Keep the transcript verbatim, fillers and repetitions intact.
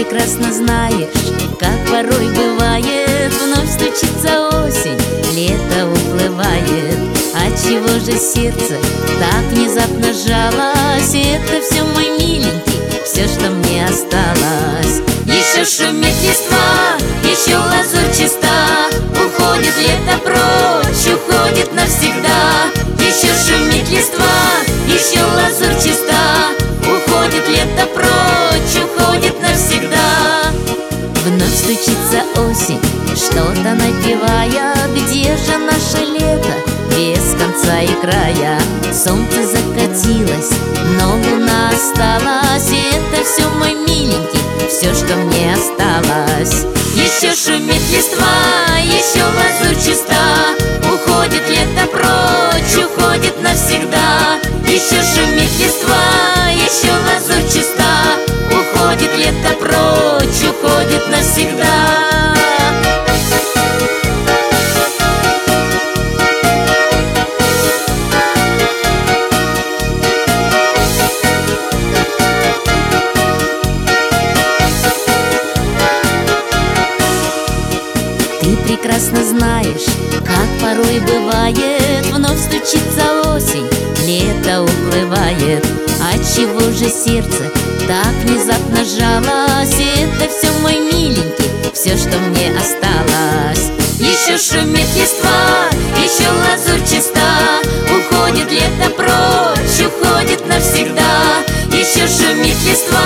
прекрасно знаешь, как порой бывает, вновь стучится осень, лето уплывает. Отчего же сердце так внезапно сжалось? Это все, мой миленький, все, что мне осталось. Еще шумит листва, еще лазурь чиста, уходит лето прочь, уходит навсегда. Еще шумит листва, еще лазурь чиста, уходит лето прочь, уходит навсегда. Вновь стучится осень, что-то напевая. Где же наше лето, без конца и края? Солнце закатилось, но луна осталась. И это все, мой миленький, все, что мне осталось. Еще шумит листва, еще лазурь чиста, уходит лето прочь, уходит навсегда. Еще шумит листва, еще лазурь чиста, уходит лето прочь, уходит навсегда. Ты прекрасно знаешь, как порой бывает, вновь стучится осень, лето уплывает. Отчего же сердце так внезапно сжалось? Это все, мой миленький, все, что мне осталось. Еще шумит листва, еще лазурь чиста, уходит лето прочь, уходит навсегда. Еще шумит листва,